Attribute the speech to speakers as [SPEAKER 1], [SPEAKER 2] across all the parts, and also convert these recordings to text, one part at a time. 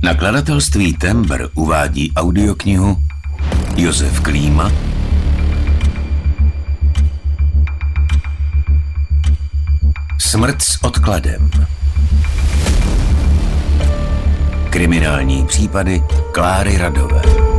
[SPEAKER 1] Nakladatelství Tembr uvádí audioknihu Josef Klíma Smrt s odkladem. Kriminální případy Kláry Radové.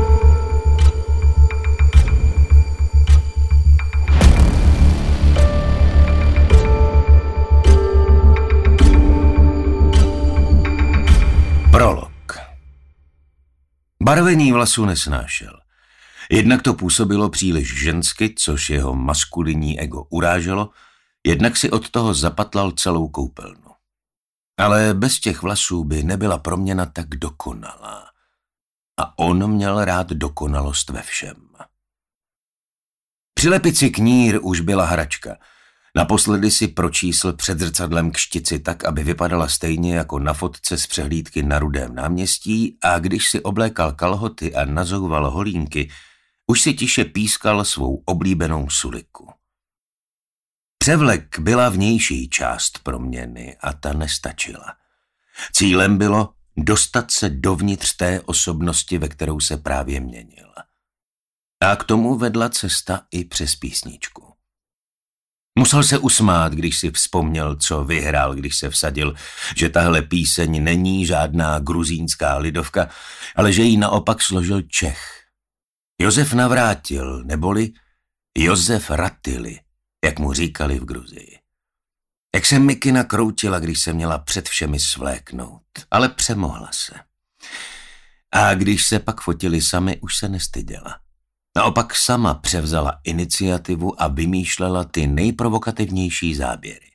[SPEAKER 1] Prolog. Barvení vlasů nesnášel. Jednak to působilo příliš žensky, což jeho maskulinní ego uráželo, jednak si od toho zapatlal celou koupelnu. Ale bez těch vlasů by nebyla proměna tak dokonalá. A on měl rád dokonalost ve všem. Přilepit si knír už byla hračka. Naposledy si pročísl před zrcadlem kštici tak, aby vypadala stejně jako na fotce z přehlídky na Rudém náměstí, a když si oblékal kalhoty a nazouval holínky, už si tiše pískal svou oblíbenou suliku. Převlek byla vnější část proměny a ta nestačila. Cílem bylo dostat se dovnitř té osobnosti, ve kterou se právě měnil. A k tomu vedla cesta i přes písničku. Musel se usmát, když si vzpomněl, co vyhrál, když se vsadil, že tahle píseň není žádná gruzínská lidovka, ale že ji naopak složil Čech. Josef Navrátil, neboli Josef Rattili, jak mu říkali v Gruzii. Jak se Mikina kroutila, když se měla před všemi svléknout, ale přemohla se. A když se pak fotili sami, už se nestyděla. Naopak sama převzala iniciativu a vymýšlela ty nejprovokativnější záběry.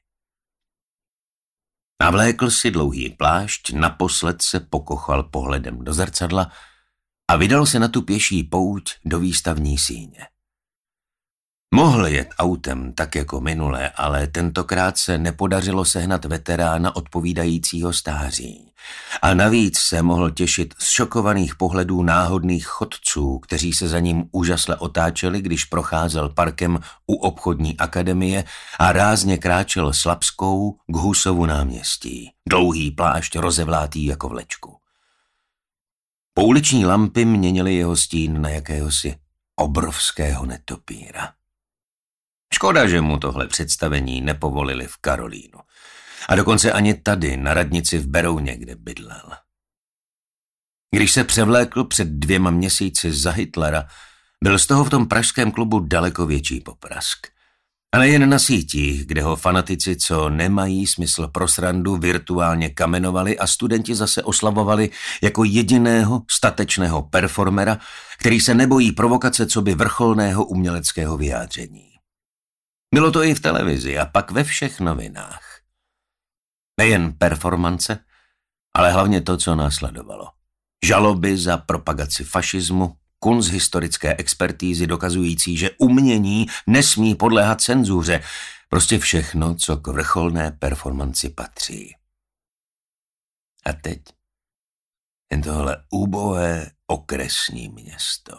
[SPEAKER 1] Navlékl si dlouhý plášť, naposled se pokochal pohledem do zrcadla a vydal se na tu pěší pouť do výstavní síně. Mohl jet autem tak jako minule, ale tentokrát se nepodařilo sehnat veterána odpovídajícího stáří. A navíc se mohl těšit z šokovaných pohledů náhodných chodců, kteří se za ním úžasle otáčeli, když procházel parkem u obchodní akademie a rázně kráčel s Lapskou k Husovu náměstí. Dlouhý plášť rozevlátý jako vlečku. Pouliční lampy měnily jeho stín na jakéhosi obrovského netopíra. Škoda, že mu tohle představení nepovolili v Karolínu. A dokonce ani tady, na radnici v Berouně, kde bydlel. Když se převlékl před 2 měsíci za Hitlera, byl z toho v tom pražském klubu daleko větší poprask. A nejen na sítích, kde ho fanatici, co nemají smysl pro srandu, virtuálně kamenovali a studenti zase oslavovali jako jediného statečného performera, který se nebojí provokace coby vrcholného uměleckého vyjádření. Bylo to i v televizi a pak ve všech novinách. Nejen performance, ale hlavně to, co následovalo. Žaloby za propagaci fašismu, kunsthistorické expertízy dokazující, že umění nesmí podléhat cenzuře, prostě všechno, co k vrcholné performanci patří. A teď jen tohle úbohé okresní město.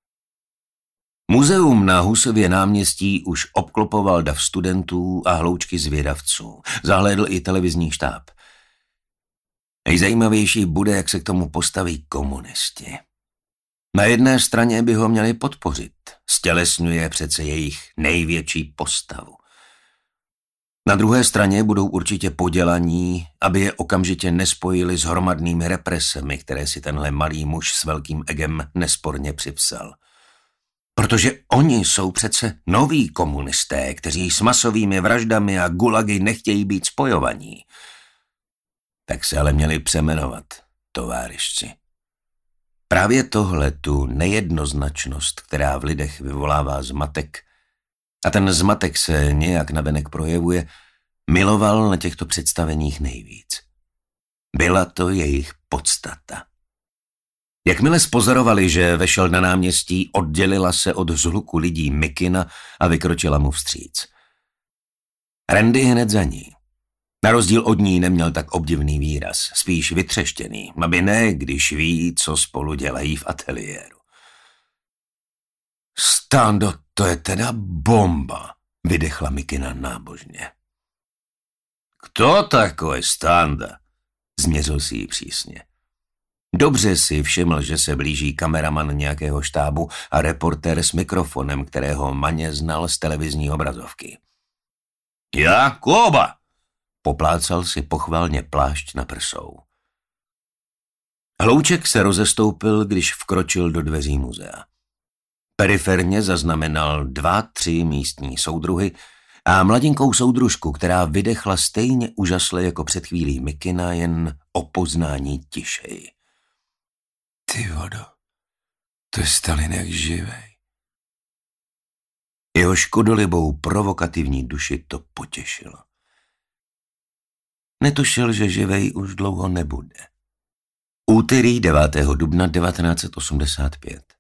[SPEAKER 1] Muzeum na Husově náměstí už obklopoval dav studentů a hloučky zvědavců. Zahlédl i televizní štáb. Nejzajímavější bude, jak se k tomu postaví komunisti. Na jedné straně by ho měli podpořit. Stělesňuje přece jejich největší postavu. Na druhé straně budou určitě podělaní, aby je okamžitě nespojili s hromadnými represemi, které si tenhle malý muž s velkým egem nesporně připsal. Protože oni jsou přece noví komunisté, kteří s masovými vraždami a gulagy nechtějí být spojovaní. Tak se ale měli přemenovat, továrišci. Právě tohle, tu nejednoznačnost, která v lidech vyvolává zmatek, a ten zmatek se nějak navenek projevuje, miloval na těchto představeních nejvíc. Byla to jejich podstata. Jakmile spozorovali, že vešel na náměstí, oddělila se od zhluku lidí Mikina a vykročila mu vstříc. Randy hned za ní. Na rozdíl od ní neměl tak obdivný výraz, spíš vytřeštěný, aby ne, když ví, co spolu dělají v ateliéru. Stando, to je teda bomba, vydechla Mikina nábožně. Kto takový Standa? Změřil si ji přísně. Dobře si všiml, že se blíží kameraman nějakého štábu a reportér s mikrofonem, kterého Maně znal z televizní obrazovky. Já, Kóba! Poplácal si pochvalně plášť na prsou. Hlouček se rozestoupil, když vkročil do dveří muzea. Periferně zaznamenal 2-3 místní soudruhy a mladinkou soudružku, která vydechla stejně úžasle jako před chvílí Mikina, jen o poznání tišej. Ty vodo, to je Stalinek živej. Jeho škodolibou provokativní duši to potěšilo. Netušil, že živej už dlouho nebude. Úterý 9. dubna 1985.